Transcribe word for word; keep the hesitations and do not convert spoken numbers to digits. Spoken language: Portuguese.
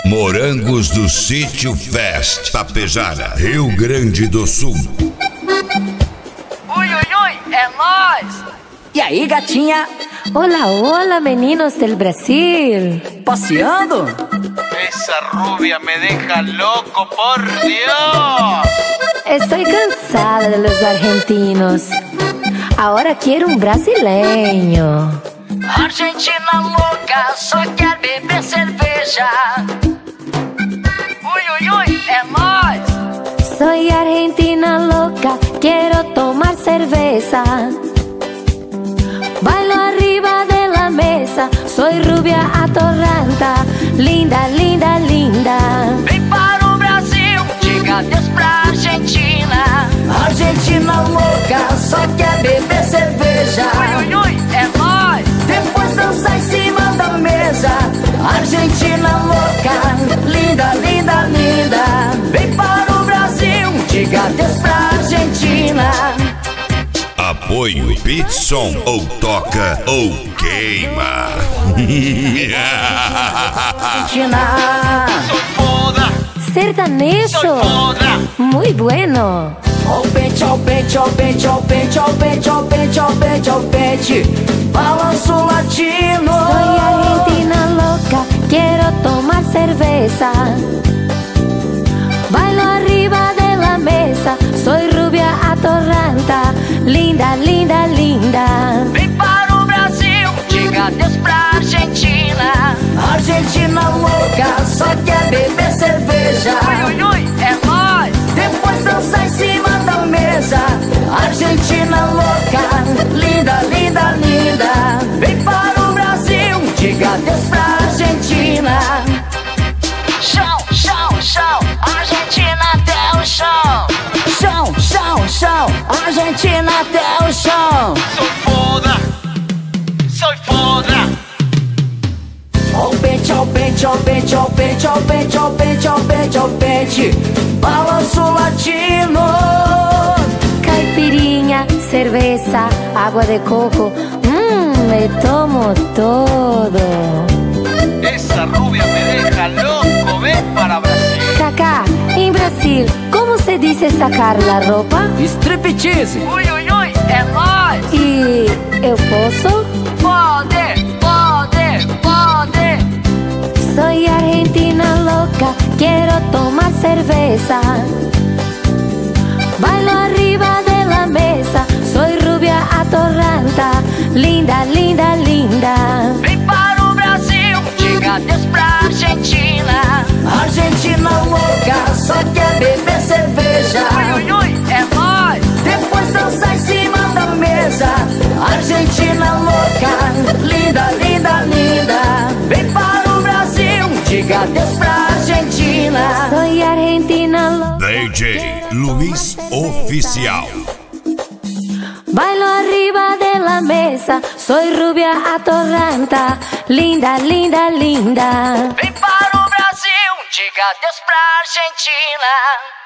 Morangos do Sítio Fest, Tapejara, Rio Grande do Sul. Ui, ui, ui, é nóis! E aí, gatinha? Hola, hola, meninos del Brasil. ¿Paseando? Esa rubia me deja loco, por Dios. Estoy cansada de los argentinos. Ahora quiero un brasileño. Argentina louca, só quer beber cerveja. Ui, ui, ui, é nóis! Soy argentina loca, quiero tomar cerveza. Bailo arriba de la mesa, soy rubia atorranta. Linda, linda, linda. Vem para o Brasil, diga adeus pra Argentina. Argentina louca, só quer beber cerveja. Ui, ui, ui, é nóis! Depois dançar em cima da mesa. Argentina louca, linda, linda, linda. Vem para o Brasil, diga adeus pra Argentina. Apoio Pitson, ou toca ou queima. Argentina. Soy foda, Sertanejo. soy foda. Muy bueno. Ó o pente, ó o pente, ó o pente, ó o pente, ó o pente, ó o pente, ó o pente, ó o pente. Balanço latino. Soy argentina loca, quiero tomar cerveza. Bailo arriba de la mesa, soy rubia atorranta. Linda, linda, linda. Vem para o Brasil, diga adeus pra Argentina. Argentina louca, só quer beber cerveja. Ui, ui, ui, é nóis! Depois dançar em cima da mesa. Argentina louca, linda, linda, linda. Vem para o Brasil, diga adeus pra Argentina. Chão, chão, chão, Argentina até o chão. Chão, chão, chão, Argentina até o chão. Sou foda, sou foda. Ó o pente, ó o pente, ó o pente, ó o pente, ó o pente, ó o pente, ó o pente, ó o pente. Balanço latino. Caipirinha, cerveza, água de coco. Mmm, me tomo todo. Esa rubia me deja loco, ven para Brasil. Cacá, em Brasil, como se dice sacar la ropa? Striptease. Ui, ui, ui, é nóis! E eu posso? Pode, pode, pode. Soy argentina loca, quiero tomar cerveza. Bailo arriba de la mesa, soy rubia atorranta. Linda, linda, linda. Vem para o Brasil, diga adeus pra Argentina. Argentina louca, só quer beber cerveja. Ui, ui, ui, é nóis! Depois dançar em cima da mesa. Argentina louca, linda, linda, linda. Vem para o Brasil, diga adeus pra Argentina. Soy argentina loca. D J Luiz Oficial. Bailo arriba de la mesa, soy rubia atorranta. Linda, linda, linda. Vem para o Brasil, diga adeus pra Argentina.